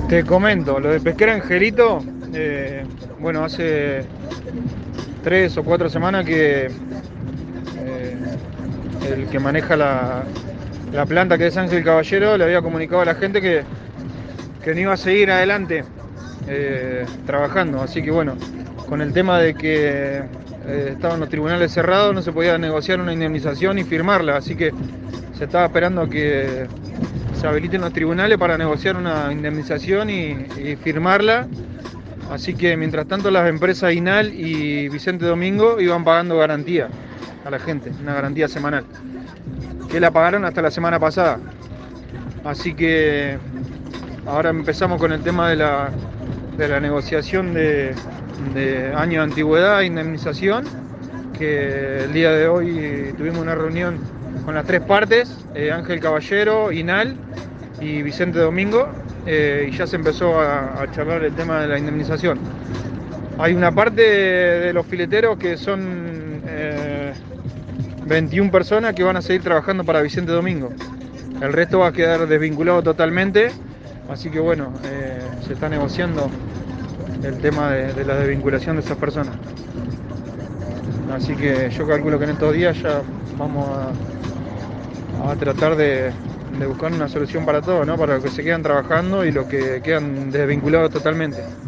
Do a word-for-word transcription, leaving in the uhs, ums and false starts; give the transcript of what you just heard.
Te comento, lo de Pesquera Angelito, eh, bueno, hace tres o cuatro semanas que eh, el que maneja la, la planta, que es Ángel Caballero, le había comunicado a la gente que, que no iba a seguir adelante eh, trabajando. Así que bueno, con el tema de que eh, estaban los tribunales cerrados, no se podía negociar una indemnización y firmarla. Así que se estaba esperando a que se habiliten los tribunales para negociar una indemnización y, y firmarla. Así que mientras tanto las empresas INAL y Vicente Domingo iban pagando garantía a la gente, una garantía semanal, que la pagaron hasta la semana pasada. Así que ahora empezamos con el tema de la, de la negociación de, de año de antigüedad e indemnización, que el día de hoy tuvimos una reunión con las tres partes, eh, Ángel Caballero, INAL y Vicente Domingo, eh, y ya se empezó a, a charlar el tema de la indemnización. Hay una parte de los fileteros que son eh, veintiuna personas que van a seguir trabajando para Vicente Domingo. El resto va a quedar desvinculado totalmente, así que bueno, eh, se está negociando el tema de, de la desvinculación de esas personas. Así que yo calculo que en estos días ya vamos a, a tratar de, de buscar una solución para todos, ¿no? Para los que se quedan trabajando y los que quedan desvinculados totalmente.